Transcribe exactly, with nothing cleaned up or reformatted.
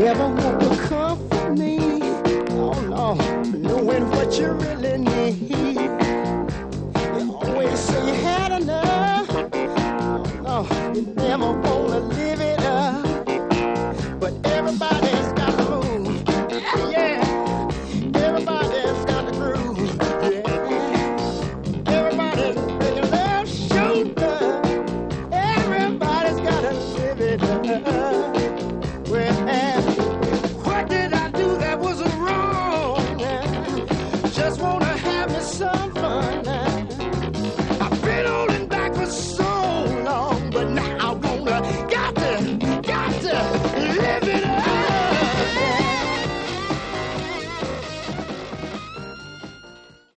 ever want to comfort me. Oh no, knowing what you really need. You always say you had enough. Oh no, you never want to live it up. But everybody's got to move. Yeah, everybody's got to groove. Yeah, everybody's bringing their shoulder. Everybody's got to live it up. Well, what did I do that was wrong? Just wanna have me some.